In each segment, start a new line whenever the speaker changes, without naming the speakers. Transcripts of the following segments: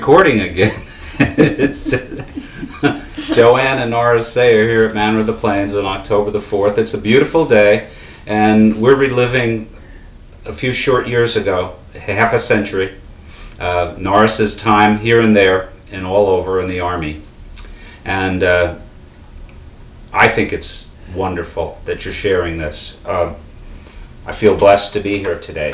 Recording again. It's Joanne and Norris Say are here at Manor of the Plains on October the 4th. It's a beautiful day, and we're reliving a few short years ago, half a century, Norris's time here and there and all over in the Army. And I think it's wonderful that you're sharing this. I feel blessed to be here today.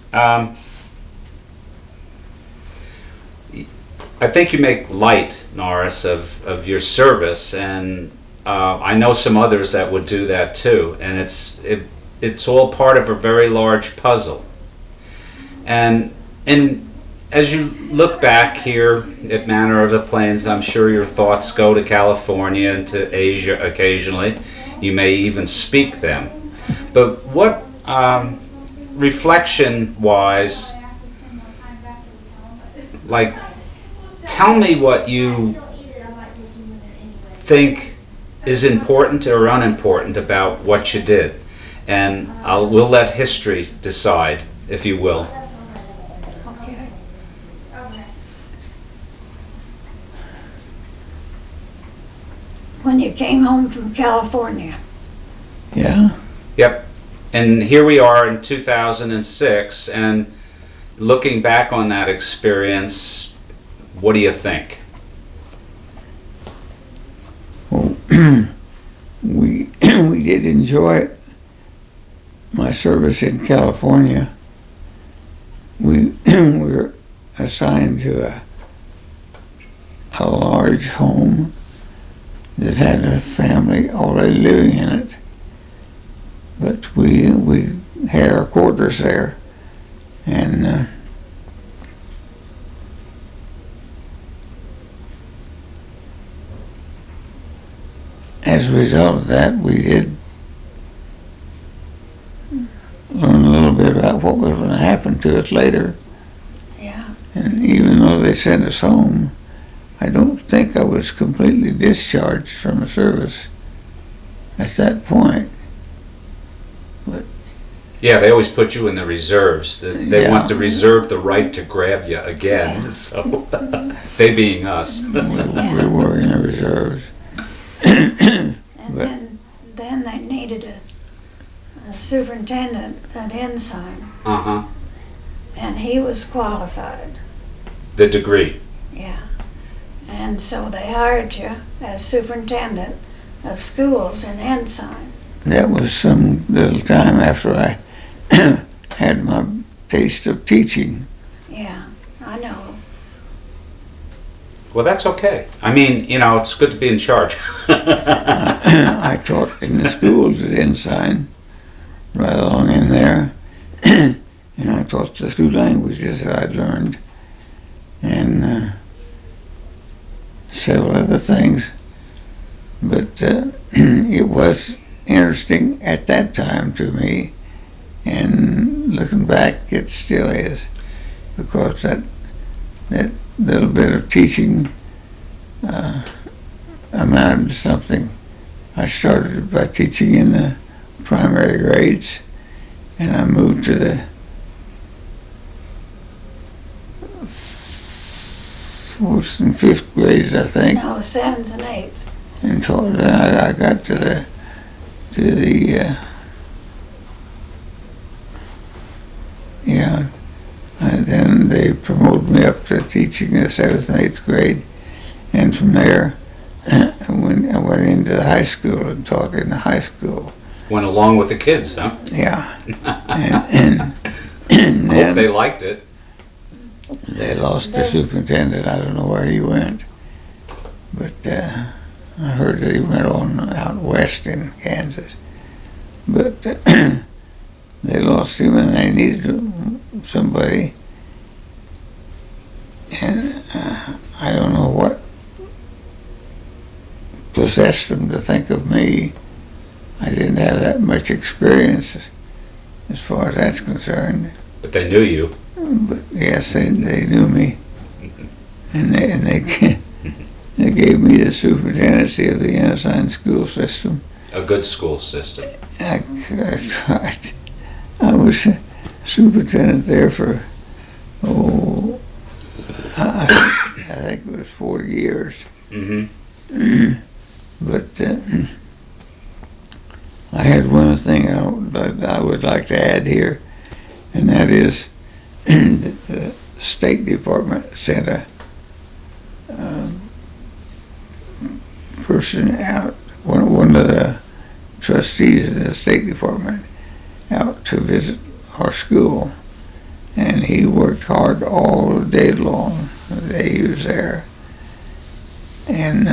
I think you make light, Norris, of your service, and I know some others that would do that too, and it's all part of a very large puzzle. And as you look back here at Manor of the Plains, I'm sure your thoughts go to California and to Asia occasionally. You may even speak them. But what, reflection-wise, tell me what you think is important or unimportant about what you did, and we'll let history decide, if you will.
Okay. When you came home from California.
Yeah.
Yep. And here we are in 2006, and looking back on that experience, what do you think?
Well, we did enjoy it. My service in California, we were assigned to a large home that had a family already living in it. But we had our quarters there, and as a result of that, we did learn a little bit about what was going to happen to us later.
Yeah.
And even though they sent us home, I don't think I was completely discharged from the service at that point. But
yeah, they always put you in the reserves. They
Yeah.
want to reserve the right to grab you again. So they being us.
we were in the reserves.
And
But-
then they needed a superintendent at Ensign,
Uh-huh.
and he was qualified.
The degree.
Yeah. And so they hired you as superintendent of schools in Ensign.
That was some little time after I had my taste of teaching.
Yeah, I know.
Well, that's okay. I mean, it's good to be in charge.
I taught in the schools at Ensign, right along in there, and I taught the two languages that I'd learned, and several other things. But it was interesting at that time to me, and looking back, it still is, because that little bit of teaching amounted to something. I started by teaching in the primary grades, and I moved to the fourth and fifth grades, I think,
No, 7th and 8th.
and so then I got to the and then they promoted me up to teaching the 7th and 8th grade, and from there I went into the high school and taught in the high school.
Went along with the kids, huh?
Yeah, and
Hope
then
they liked it.
they lost the superintendent. I don't know where he went, but I heard that he went on out west in Kansas. But they lost him, and they needed somebody. And I don't know what possessed them to think of me. I didn't have that much experience as far as that's concerned.
But they knew you.
But yes, they knew me, and they gave me the superintendency of the Ensign school system.
A good school system.
I tried. I was superintendent there for, think it was 40 years.
Mm-hmm.
But I had one thing I would like to add here, and that is that the State Department sent a person out, one of the trustees of the State Department, out to visit our school, and he worked hard all day long the day he was there. And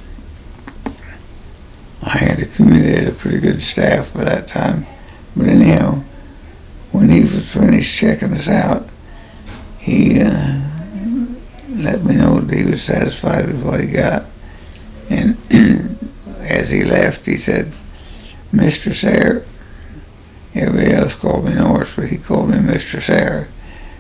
I had accumulated a pretty good staff by that time. But anyhow, when he was finished checking us out, he let me know that he was satisfied with what he got. And as he left, he said, "Mr. Sayre," everybody else called me Norris, but he called me Mr. Sayre.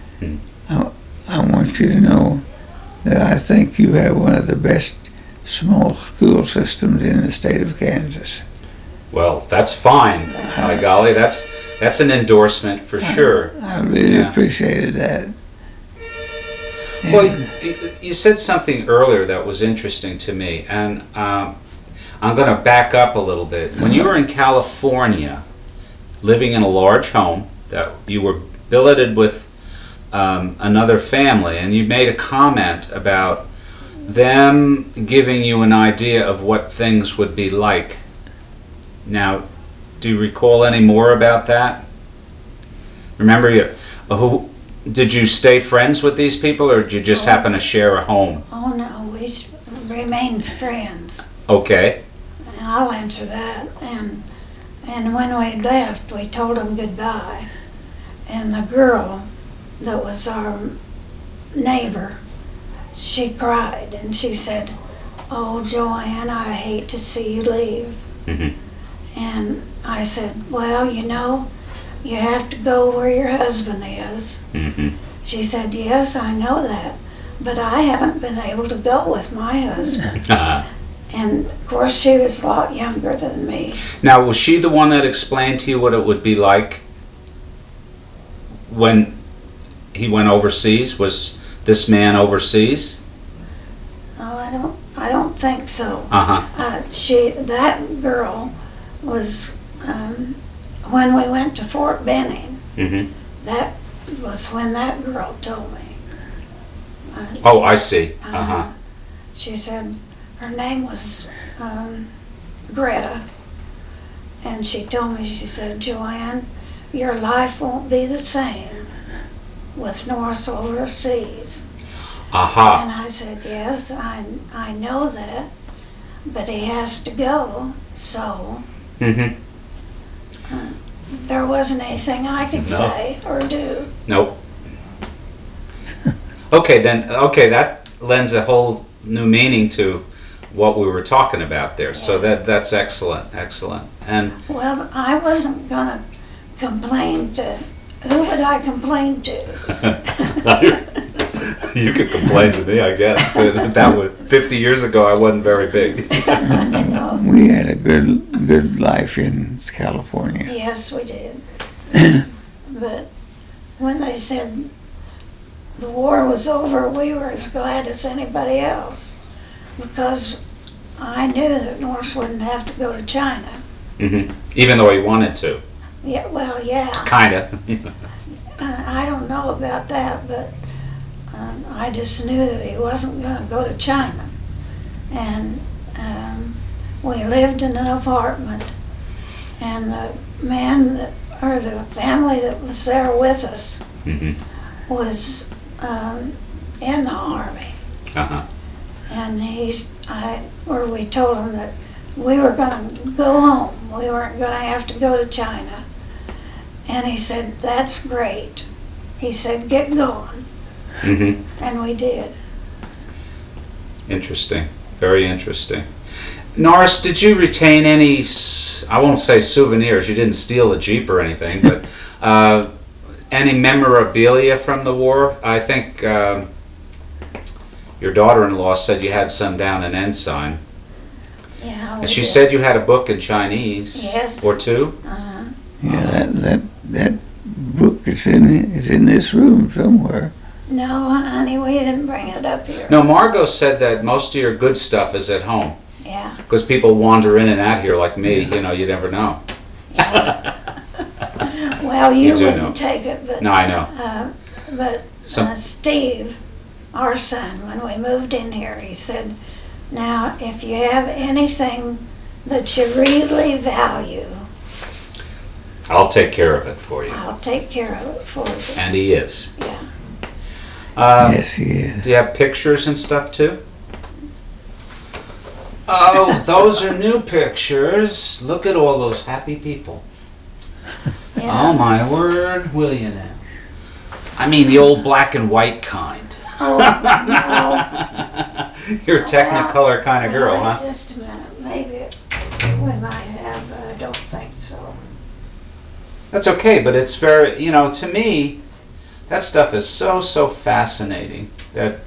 I want you to know that I think you have one of the best small school systems in the state of Kansas.
Well, that's fine. By golly, that's an endorsement for sure.
I really appreciated that.
Well, you said something earlier that was interesting to me, and I'm going to back up a little bit. When you were in California, living in a large home, that you were billeted with another family, and you made a comment about them giving you an idea of what things would be like. Now, do you recall any more about that? Remember, did you stay friends with these people, or did you just happen to share a home?
Oh no, we remained friends.
Okay.
I'll answer that. And when we left, we told them goodbye. And the girl that was our neighbor, she cried and she said, "Oh, Joanne, I hate to see you leave."
Mm-hmm.
And I said, "Well, you know, you have to go where your husband is."
Mm-hmm.
She said, "Yes, I know that, but I haven't been able to go with my husband." And of course, she was a lot younger than me.
Now, was she the one that explained to you what it would be like when he went overseas? Was this man overseas?
Oh, I don't think so.
Uh-huh.
That girl was, when we went to Fort Benning,
Mm-hmm.
that was when that girl told me.
Oh, I see. Uh-huh.
She said her name was Greta, and she told me, she said, "Joanne, your life won't be the same with Norris overseas."
Aha.
And I said, "Yes, I know that, but he has to go." So
Mm-hmm.
there wasn't anything I could
No.
say or do.
Nope. Okay, that lends a whole new meaning to what we were talking about there. So that's excellent. And
Well, I wasn't gonna complain to, who would I complain to?
you could complain to me, I guess. But that was 50 years ago. I wasn't very big.
We had a good life in California.
Yes, we did. But when they said the war was over, we were as glad as anybody else, because I knew that Norris wouldn't have to go to China.
Mm-hmm. Even though he wanted to.
Yeah, well, yeah.
Kinda.
I don't know about that, but I just knew that he wasn't going to go to China. And we lived in an apartment, and the man or the family that was there with us
Mm-hmm.
was in the Army.
Uh-huh.
And we told him that we were going to go home. We weren't going to have to go to China. And he said, "That's great." He said, "Get going."
Mm-hmm.
And we did.
Interesting. Very interesting. Norris, did you retain any, I won't say souvenirs, you didn't steal a Jeep or anything, but any memorabilia from the war? I think your daughter-in-law said you had some down in Ensign.
Yeah,
And she said you had a book in Chinese.
Yes.
Or two?
Yeah, that book is in this room somewhere.
No, honey, we didn't bring it up here.
No, Margot said that most of your good stuff is at home.
Yeah.
Because people wander in and out here like me, you know, you never know.
Well, you
do
wouldn't
know.
take it, but
No, I know.
Steve, our son, when we moved in here, he said, "Now, if you have anything that you really value,
I'll take care of it for you.
I'll take care of it for you."
And he is.
Yeah.
Yes, he is.
Do you have pictures and stuff too? Oh, those are new pictures. Look at all those happy people.
Yeah.
Oh my word, will you now? I mean the old black and white kind.
Oh, no.
You're a Technicolor kind of girl,
Wait
huh?
just a minute. Maybe we might have, but I don't think so.
That's okay, but it's very, you know, to me, that stuff is so fascinating. That,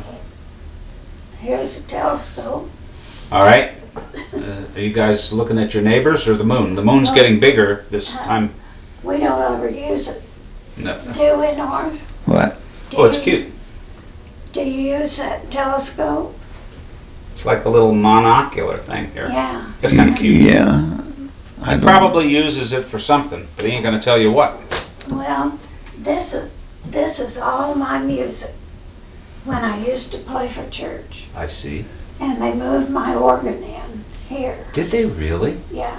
Here's a telescope.
all right. Are you guys looking at your neighbors or the moon? The moon's getting bigger this time.
We don't ever use it.
No.
Do we, North?
What?
Oh, it's cute.
Do you use that telescope?
It's like a little monocular thing here.
Yeah.
It's kind of cute.
Yeah. I
He
don't-
probably uses it for something, but he ain't gonna tell you what.
Well, this is all my music when I used to play for church.
I see.
And they moved my organ in here.
Did they really?
Yeah.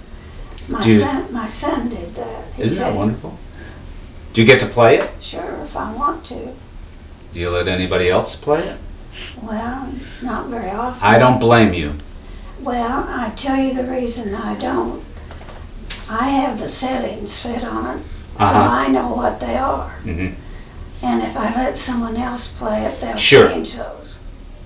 Do you-
My son did that. He
Isn't that
said,
wonderful? Do you get to play it?
"Sure, if I want to."
Do you let anybody else play it?
Well, not very often.
I don't blame you.
Well, I tell you the reason I don't. I have the settings fit on it, so
Uh-huh.
I know what they are.
hmm
And if I let someone else play it, they'll
Sure.
change those.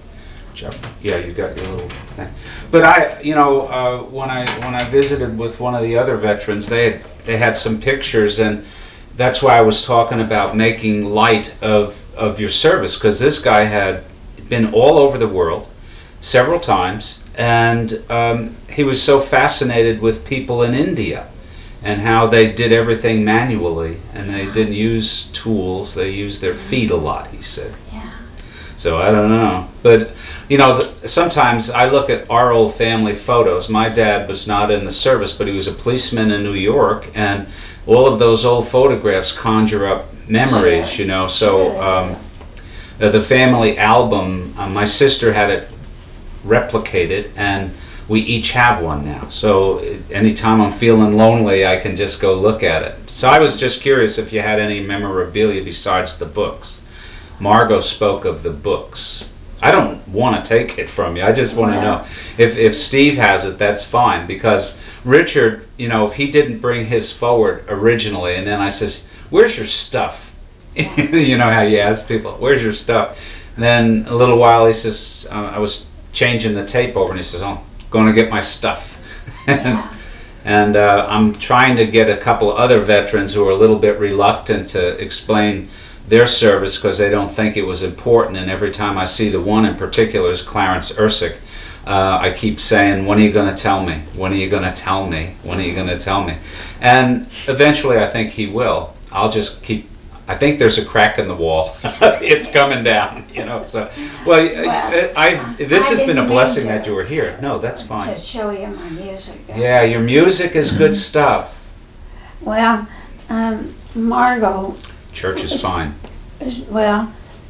Yeah, you got your little thing. But I, you know, when I visited with one of the other veterans, they had some pictures, and that's why I was talking about making light of your service, because this guy had been all over the world several times, and he was so fascinated with people in India and how they did everything manually, and they didn't use tools, they used their feet a lot, he said.
Yeah.
So I don't know, but you know, sometimes I look at our old family photos. My dad was not in the service, but he was a policeman in New York, and all of those old photographs conjure up memories,
Sure.
you know. So the family album, my sister had it replicated, and we each have one now. So anytime I'm feeling lonely, I can just go look at it. So I was just curious if you had any memorabilia besides the books. Margot spoke of the books. I don't want to take it from you. I just want to
Yeah.
know if Steve has it, that's fine, because Richard, you know, he didn't bring his forward originally, and then I says, "Where's your stuff?" You know how you ask people, "Where's your stuff?" And then a little while he says, I was changing the tape over, and he says, "Oh, going to get my stuff."
Yeah.
And I'm trying to get a couple other veterans who are a little bit reluctant to explain their service because they don't think it was important. And every time I see the one in particular is Clarence Ursick, I keep saying, "When are you going to tell me? When are you going to tell me? When are you going to tell me?" And eventually I think he will. I'll just keep, I think there's a crack in the wall. It's coming down, you know. So, well, this has been a
didn't
blessing
mean to-
that you were here. No, that's
To
fine.
show you my music.
Yeah, your music is good stuff.
Well, Margot,
Church is fine.
well,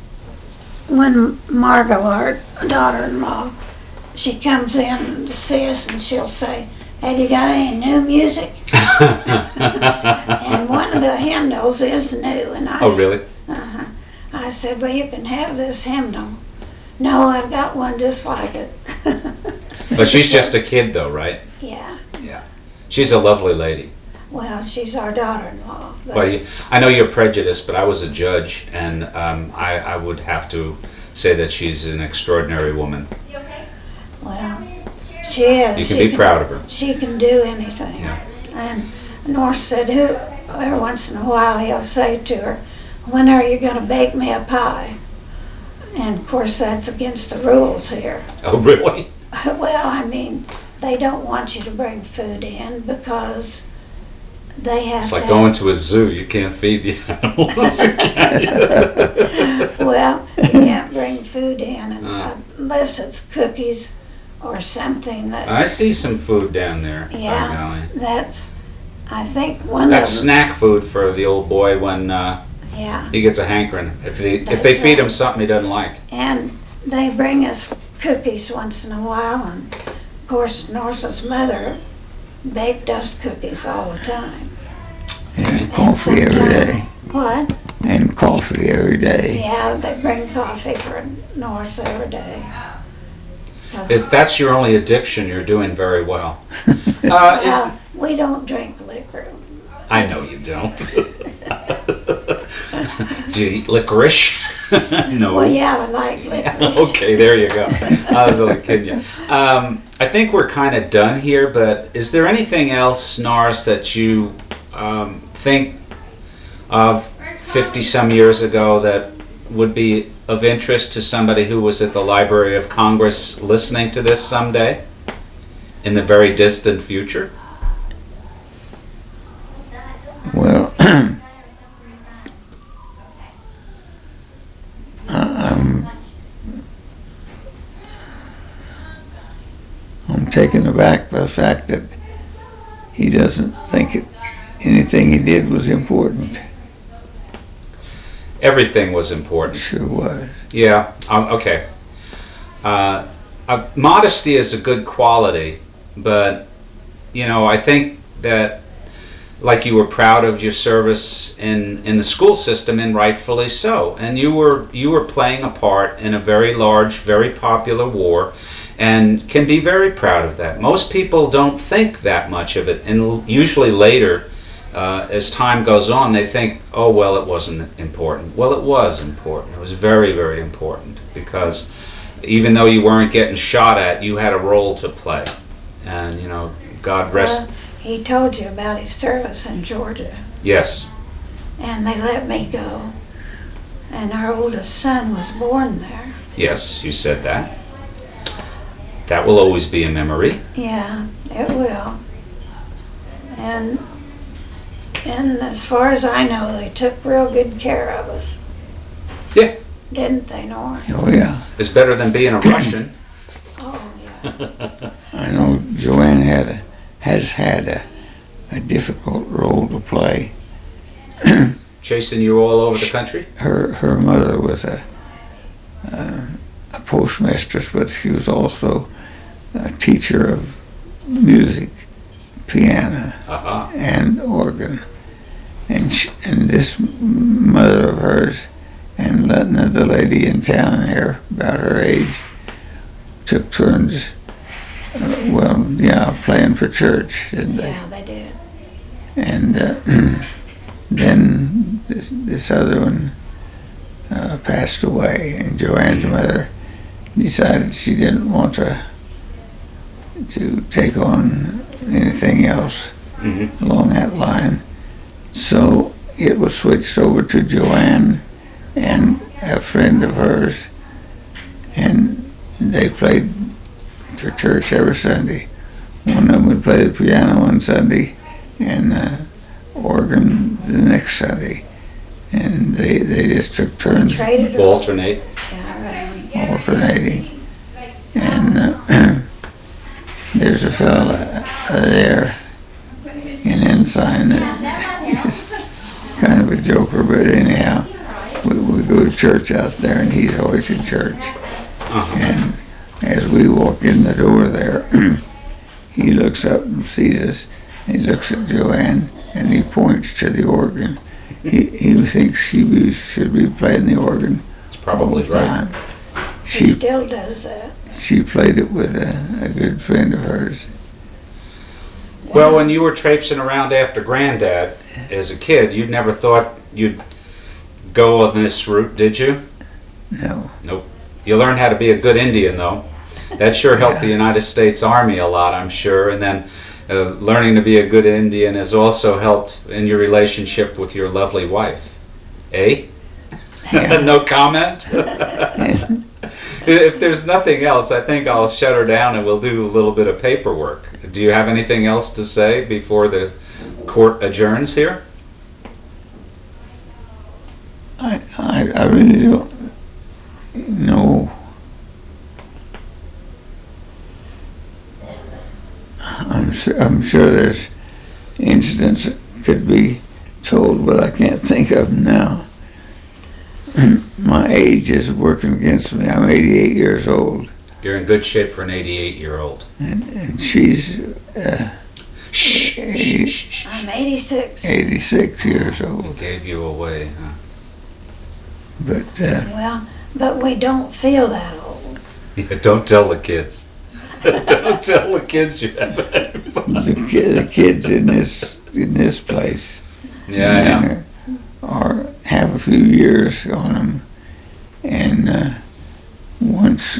when Margot, our daughter-in-law, she comes in to see us and she'll say, "Have you got any new music?" And one of the hymnals is new. And
Oh, really?
Uh-huh. I said, "Well, you can have this hymnal." "No, I've got one just like it."
But she's just a kid, though, right?
Yeah.
Yeah. She's a lovely lady.
Well, she's our daughter-in-law. but-
Well, I know you're prejudiced, but I was a judge, and I would have to say that she's an extraordinary woman.
Well, she is.
You can
She
be proud of her.
She can do anything.
Yeah.
And North said, every once in a while he'll say to her, "When are you going to bake me a pie?" And of course that's against the rules here.
Oh, really?
Well, I mean, they don't want you to bring food in because they have
It's
to
like
have-
going to a zoo. You can't feed the animals. can you?
Well, you can't bring food in
Ah.
unless it's cookies or something that,
I see some food down there. by
Yeah.
golly.
that's, I think one
That's
of them,
snack food for the old boy when
yeah.
he gets a hankering. If they
That's
feed him
right.
something he doesn't like.
And they bring us cookies once in a while, and of course, Norsa's mother baked us cookies all the time.
And coffee every day.
What?
And coffee every day.
Yeah, they bring coffee for Norsa every day. 'Cause-
If that's your only addiction, you're doing very well.
well, we don't drink liquor.
I know you don't. Do you eat licorice? No.
Well, yeah, I like licorice.
Okay, there you go. I was only kidding you. I think we're kind of done here, but is there anything else, Norris, that you think of 50 some years ago that would be of interest to somebody who was at the Library of Congress listening to this someday in the very distant future?
Well, I'm taken aback by the fact that he doesn't think anything he did was important.
Everything was important.
Sure was.
Yeah, okay. Modesty is a good quality, but, you know, I think that, like, you were proud of your service in the school system, and rightfully so. And you were playing a part in a very large, very popular war, and can be very proud of that. Most people don't think that much of it, and usually later, as time goes on, they think, oh, well, it wasn't important. Well, it was important. It was very, very important, because even though you weren't getting shot at, you had a role to play. And, you know, God rest...
Well, he told you about his service in Georgia,
Yes.
and they let me go. And our oldest son was born there.
Yes, you said that. That will always be a memory.
Yeah, it will. And as far as I know, they took real good care of us.
Yeah.
Didn't they, Norris?
Oh yeah.
It's better than being a Russian.
Oh, yeah.
I know Joanne has had a difficult role to play.
Chasing you all over the country?
Her mother was a postmistress, but she was also a teacher of music, piano,
Uh-huh.
and organ. And this mother of hers and another lady in town here, about her age, took turns, playing for church, didn't they?
Yeah, they did.
And then this other one passed away, and Joanne's mother decided she didn't want to take on anything else
Mm-hmm.
along that line. So it was switched over to Joanne and a friend of hers, and they played for church every Sunday. One of them would play the piano one Sunday and organ the next Sunday. And they just took turns
Traded her.
Alternate.
Yeah, right.
alternating. And there's a fella there in Ensign that he's kind of a joker, but anyhow, we go to church out there, and he's always in church.
Uh-huh.
And as we walk in the door there, he looks up and sees us. He looks at Joanne, and he points to the organ. He thinks she should be playing the organ
It's probably
all the
right.
time.
He still does that.
She played it with a good friend of hers.
Well, when you were traipsing around after Granddad as a kid, you'd never thought you'd go on this route, did you?
No.
Nope. You learned how to be a good Indian, though. That sure helped the United States Army a lot, I'm sure. And then learning to be a good Indian has also helped in your relationship with your lovely wife. Eh? No comment? If there's nothing else, I think I'll shut her down and we'll do a little bit of paperwork. Do you have anything else to say before the court adjourns here?
I really don't know. I'm sure there's incidents that could be told, but I can't think of them now. My age is working against me. I'm 88 years old.
You're in good shape for an 88-year-old.
And she's
Shh, shh, shh, shh.
I'm 86.
86 years old.
It gave you away, huh?
But
Well, but we don't feel that old.
Yeah, don't tell the kids. Don't tell the kids you have it.
the kids in this place
Yeah,
are have a few years on them, and once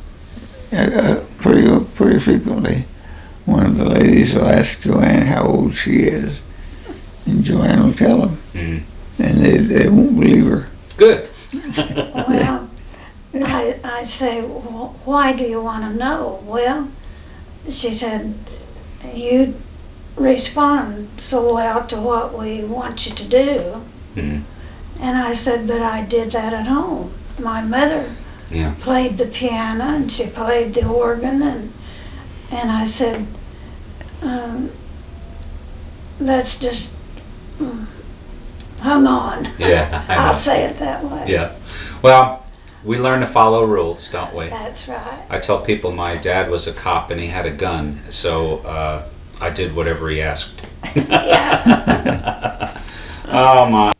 pretty frequently, one of the ladies will ask Joanne how old she is, and Joanne will tell them, and they won't believe her.
Good.
Well, I say, well, why do you want to know? Well, she said, you respond so well to what we want you to do.
Mhm.
And I said, but I did that at home. My mother
Yeah.
played the piano and she played the organ, and I said, that's just hung on.
Yeah, I know.
I'll say it that way.
Yeah. Well, we learn to follow rules, don't we?
That's right.
I tell people my dad was a cop and he had a gun, so I did whatever he asked.
Yeah.
Oh my.